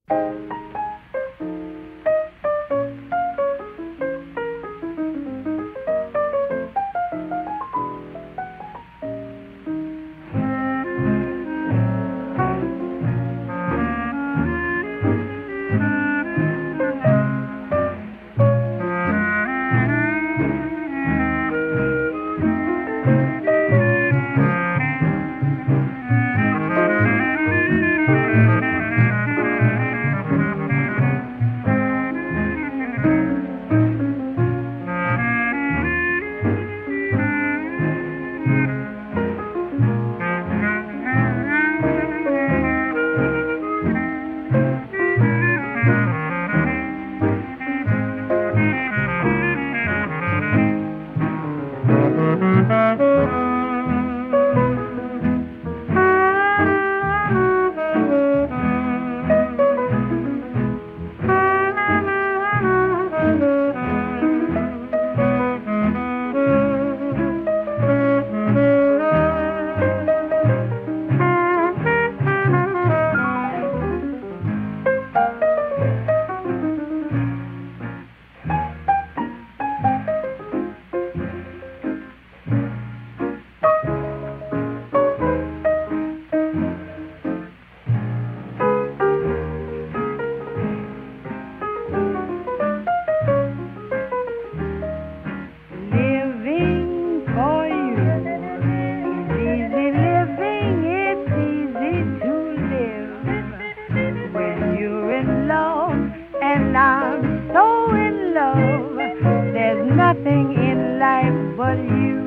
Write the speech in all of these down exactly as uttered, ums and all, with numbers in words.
I'm so in love, there's nothing in life but you.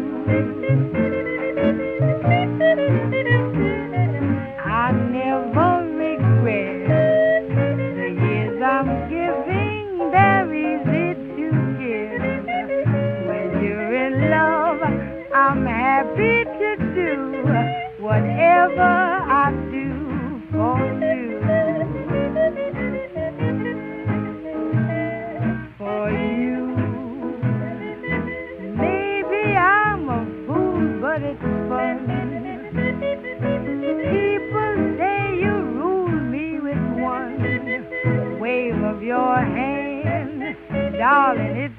I never regret the years I'm giving, they're easy to give. When you're in love, I'm happy to do whatever I do for you. For you, maybe I'm a fool, but it's fun. People say you rule me with one wave of your hand, darling. It's